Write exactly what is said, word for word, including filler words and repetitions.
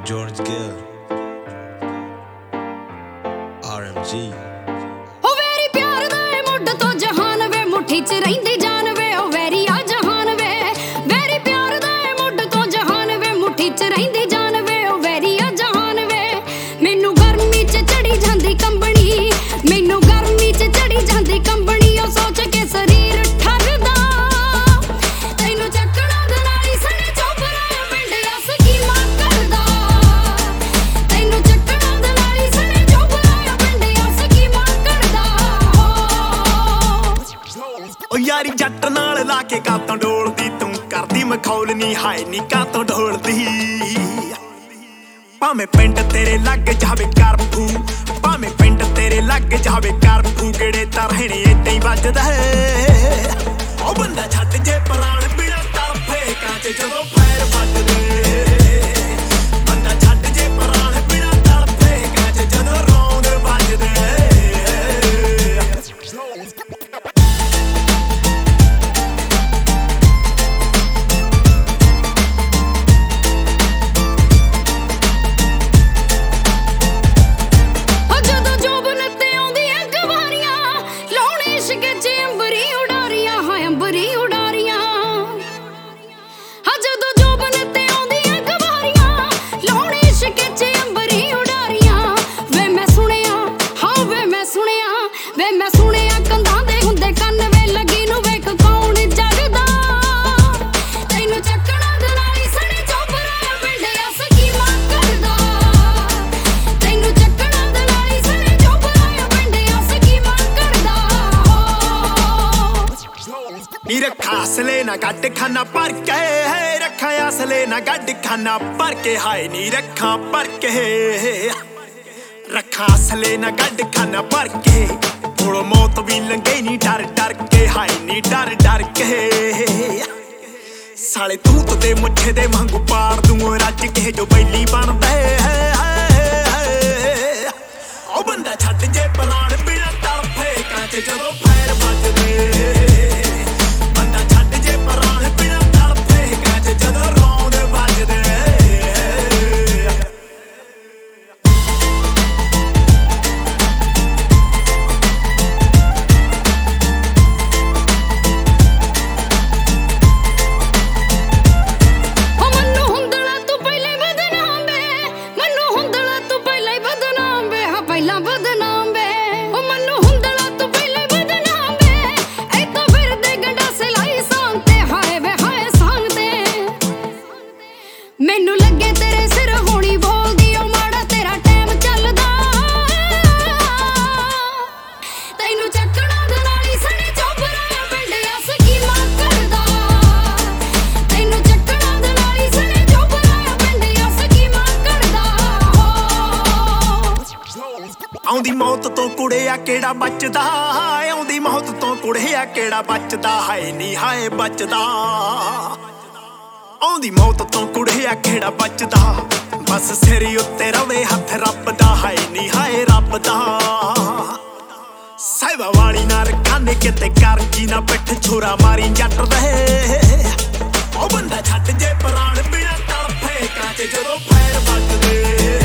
George Gill, R M G। ਹੋ ਵੈਰੀ ਪਿਆਰ ਦਾ ਏ ਮੁੱਢ ਤੋਂ ਜਹਾਨ ਵੇ, ਮੁੱਠੀ ਚ ਰਹਿੰਦੀ ਜਾਨ ਵੇ, ਉਹ ਵੈਰੀ ਆ ਜਹਾਨ ਵੇ। ਵੈਰੀ ਪਿਆਰ ਦਾ ਏ ਮੁੱਢ ਤੋਂ ਜਹਾਨ ਵੇ, ਮੁੱਠੀ ਚ ਰਹਿੰਦੀ ਜਾਨ ਵੇ, ਉਹ ਵੈਰੀ ਆ ਜਹਾਨ ਵੇ। ਮੈਨੂੰ ਗਰਮੀ ਚ ਚੜੀ ਜਾਂਦੀ ਕੰਬਣੀ, ਮੈਨੂੰ ਗਰਮੀ ਚ ਚੜੀ ਜਾਂਦੀ ਕੰਬਣੀ, ਉਹ ਸੋਚ ਕੇ ਸਰੀਰ ਠਰਦਾ। ਤੈਨੂੰ ਚੱਕਣਾ ਦੇ ਨਾਲੀ ਸਣੇ ਚੋਬਰਾ ਪਿੰਡਿਆ ਸਕੀਮਾਂ ਕਰਦਾ। ਤੈਨੂੰ ਚੱਕਣਾ ਦੇ ਨਾਲੀ ਸਣੇ ਚੋਬਰਾ ਪਿੰਡਿਆ ਸਕੀਮਾਂ ਕਰਦਾ। ਓ ਯਾਰੀ ਜੱਟ ਨਾਲ ਲਾ ਕੇ ਕਾਤੋਂ ਡੋਲਦੀ, ਤੂੰ ਕਰਦੀ ਮਖੌਲ ਨੀ ਹਾਏ ਨੀ ਕਾਤੋਂ ਡੋਲਦੀ। ਭਾਵੇਂ ਪਿੰਡ ਤੇਰੇ ਲੱਗ ਜਾਵੇ ਕਰਫੂ, ਭਾਵੇਂ ਪਿੰਡ ਤੇਰੇ ਲੱਗ ਜਾਵੇ ਕਰਫੂ, ਕਿਹੜੇ ਤਾਂ ਰਹਿਣੇ ਏਦਾਂ ਹੀ ਵੱਜਦਾ। ਉਹ ਬੰਦਾ ਛੱਡ ਜੇ ਪ੍ਰਾਣ ਬਿਨਾ ਤਰਫੇ ਕਾਂਚ ਜਦੋਂ ਫੈਰ ਵੱਜਦੇ। ਬੰਦਾ ਛੱਡ ਜੇ ਪ੍ਰਾਣ ਬਿਨਾ ਤਰਫੇ ਕਾਂਚ ਜਦੋਂ ਰੌਂਦ ਵੱਜਦੇ। ਨੀ ਰੱਖਾ ਅਸਲੇ ਨਾ ਗੱਡ ਖਾਨਾ ਭਰ ਕੇ, ਰੱਖਾ ਅਸਲੇ ਨਾ ਗੱਡ ਖਾਨਾ ਭਰ ਕੇ, ਹਾਏ ਨੀ ਰੱਖਾਂ ਭਰ ਕੇ। ਰੱਖਾ ਅਸਲੇ ਨਾ ਗੱਡ ਖਾਨਾ ਭਰ ਕੇ, ਕੋਲੋਂ ਮੌਤ ਵੀ ਲੰਘੇ ਨੀ ਡਰ ਡਰ ਕੇ, ਹਾਏ ਨੀ ਡਰ ਡਰ ਕੇ। ਸਾਲੇ ਤੂੰ ਤੇ ਮੁੱਠੇ ਦੇ ਵਾਂਗੂ ਪਾੜ ਦੂੰ ਰੱਜ ਕੇ ਜੋ ਬੈਲੀ ਬਣਦੇ। ਉਹ ਬੰਦਾ ਛੱਡ ਜੇ ਪ੍ਰਾਣ ਬਿਨਾ ਤੜਫੇ ਕਾਂਚ ਜਦੋਂ ਫੈਰ ਵੱਜਦੇ। ਮੈਨੂੰ ਲੱਗੇ ਤੇਰੇ ਸਿਰ ਹੋਣੀ ਬੋਲਦੀ, ਉਹ ਮਾੜਾ ਤੇਰਾ ਟਾਈਮ ਚੱਲਦਾ। ਤੈਨੂੰ ਚੱਕਣਾ ਦੇ ਨਾਲੀ ਸਣੇ ਚੋਬਰਾ ਪਿੰਡਿਆ ਸਕੀਮਾਂ ਕਰਦਾ। ਤੈਨੂੰ ਚੱਕਣਾ ਦੇ ਨਾਲੀ ਸਣੇ ਚੋਬਰਾ ਪਿੰਡਿਆ ਸਕੀਮਾਂ ਕਰਦਾ। ਆਉਂਦੀ ਮੌਤ ਤੋਂ ਕੁੜਿਆ ਕਿਹੜਾ ਬਚਦਾ, ਆਉਂਦੀ ਮੌਤ ਤੋਂ ਕੁੜਿਆ ਕਿਹੜਾ ਬਚਦਾ, ਹਾਏ ਨੀ ਹਾਏ ਬਚਦਾ। ਆਉਂਦੀ ਮੌਤ ਤੋਂ ਕੁੜਿਆ ਕਿਹੜਾ ਬਚਦਾ, ਬਸ ਸਿਰ ਉੱਤੇ ਰਵੇ ਹੱਥ ਰੱਬ ਦਾ, ਹਾਏ ਨੀ ਹਾਏ ਰੱਬ ਦਾ। ਸਾਹਿਬਾ ਵਾਲੀ ਨਾ ਰਖਾਨੇ ਕਿਤੇ ਕਰਜੀ ਨਾ ਪਿੱਠ ਛੁਰਾ ਮਾਰੀ ਜੱਟ ਰਹੇ। ਉਹ ਬੰਦਾ ਛੱਡ ਜੇ ਪ੍ਰਾਣ ਬਿਨਾ ਤੜਫੇ ਕਾਂਚ ਜਦੋਂ ਫੈਰ ਵੱਜਦੇ।